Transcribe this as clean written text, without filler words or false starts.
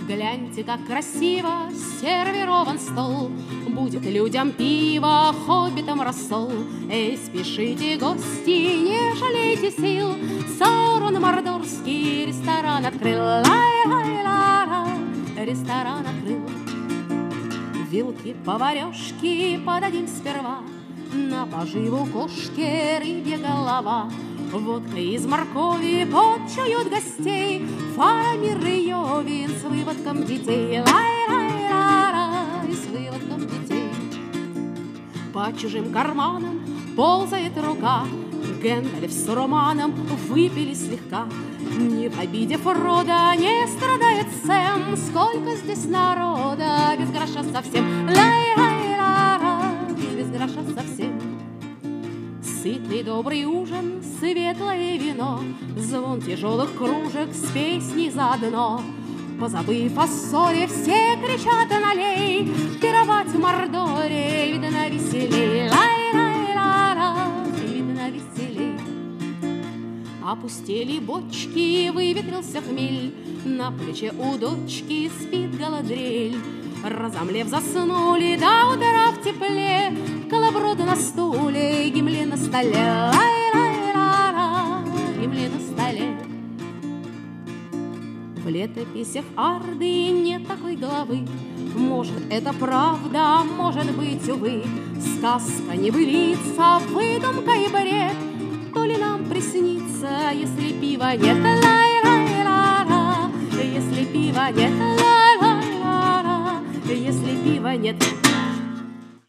Гляньте, как красиво сервирован стол, будет людям пиво, хоббитам рассол. Эй, спешите, гости, не жалейте сил, Саурон Мордорский ресторан открыл. Лай-лай-ла-ла, ресторан открыл. Вилки, поварешки подадим сперва, на поживу кошке рыбья голова. Водка из моркови почуют гостей, Фарамир и Йовин с выводком детей. Лай-лай-ла-ла, с выводком детей. По чужим карманам ползает рука, Гэндальф с Романом выпили слегка. Не в обиде Фрода не страдает Сэм, сколько здесь народа, без гроша совсем. Лай-лай-ла-ла, без гроша совсем. Сытный добрый ужин, светлое вино, звон тяжелых кружек с песней заодно. Позабыв о ссоре, все кричат налей, пировать в Мордоре видно веселей. Лай-лай-ла-ла, видно веселей. Опустели бочки, выветрился хмель, на плече у дочки спит Галадриэль. Разомлев, заснули до утра в тепле, колоброд на стуле, Гимли на столе. Лай-лай-ла-ла, Гимли на столе. В летописях Арды нет такой главы, может, это правда, может быть, увы. Сказка, небылица, выдумка и бред, то ли нам приснится, если пива нет. Лай-лай-ла-ла, если пива нет. Лай-лай-ла-ла, если пива нет.